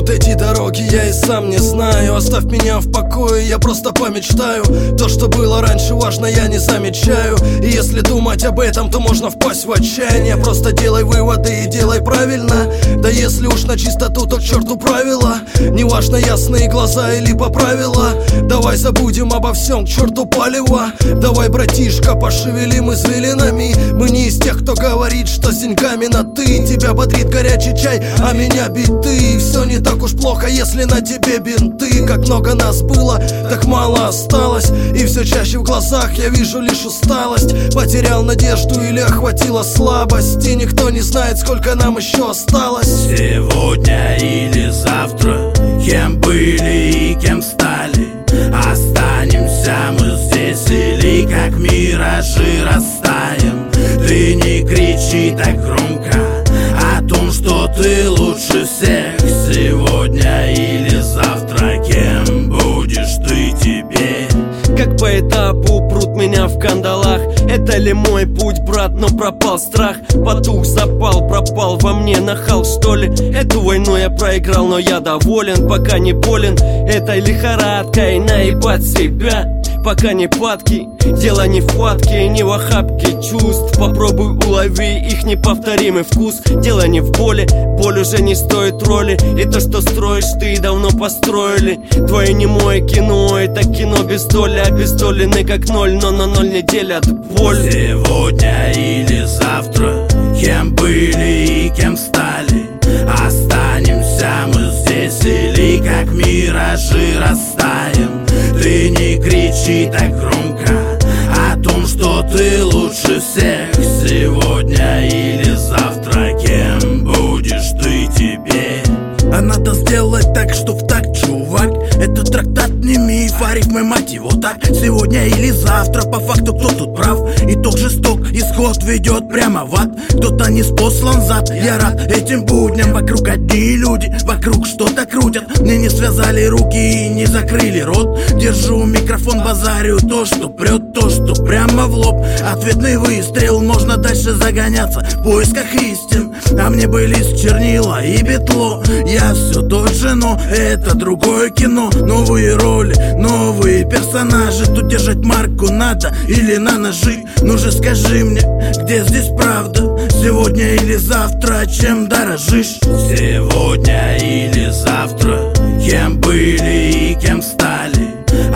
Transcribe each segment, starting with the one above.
ведут эти дороги, я и сам не знаю. Оставь меня в покое, я просто помечтаю. То, что было раньше, важно, я не замечаю. И если думать об этом, то можно впасть в отчаяние. Просто делай выводы и делай правильно. Да если уж на чистоту, то к черту правила. Неважно, ясные глаза или по правила. Давай забудем обо всем, к черту палево. Давай, братишка, пошевелим извилинами. Мы не из тех, кто говорит, что с деньгами на ты. Тебя бодрит горячий чай, а меня биты. Все не так уж плохо, если на тебе бинты. Как много нас было, так мало осталось. И все чаще в глазах я вижу лишь усталость. Потерял надежду или охватила слабость. И никто не знает, сколько нам еще осталось. Сегодня или завтра, кем были и кем стали, останемся мы здесь или как миражи растаем. Ты не кричи так громко о том, что ты лучше всех. Сегодня или завтра, кем будешь ты теперь? Как по этапу прут меня в кандалах. Это ли мой путь, брат, но пропал страх. Потух, запал, пропал во мне нахал, что ли? Эту войну я проиграл, но я доволен. Пока не болен этой лихорадкой, наебать себя. Пока не падки, дело не в хватке, не в охапке чувств. Попробуй улови их неповторимый вкус. Дело не в боли, боль уже не стоит роли. И то, что строишь ты, давно построили. Твое немое кино, это кино без доли. Обездолены как ноль, но на ноль не делят боль. Сегодня или завтра, кем были и кем стали, останемся мы здесь или как миражи растаем. Ты не кричи так громко о том, что ты лучше всех. Сегодня или завтра, кем будешь ты теперь? А надо сделать так, что в так, чувак. Этот трактат не миф, а рифмы, мать его, так. Сегодня или завтра, по факту кто тут прав? Итог жесток, исход ведет прямо в ад. Кто-то не спослан зад, я рад этим будням. Вокруг одни люди, вокруг что-то крутят. Мне не связали руки и не закрыли рот. Держу микрофон, базарю то, что прет, то, что прямо в лоб. Ответный выстрел, можно дальше загоняться в поисках истин. А мне бы лист чернила и бетло. Я все тот же, но это другое кино. Новые роли, новые персонажи. Тут держать марку надо или на ножи. Ну же скажи мне, где здесь правда? Сегодня или завтра, чем дорожишь? Сегодня или завтра, кем были и кем стали,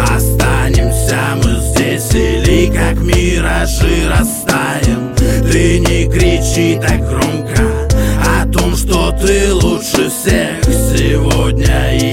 останемся мы здесь или как миражи растаем. Ты не кричи так громко о том, что ты лучше всех. Сегодня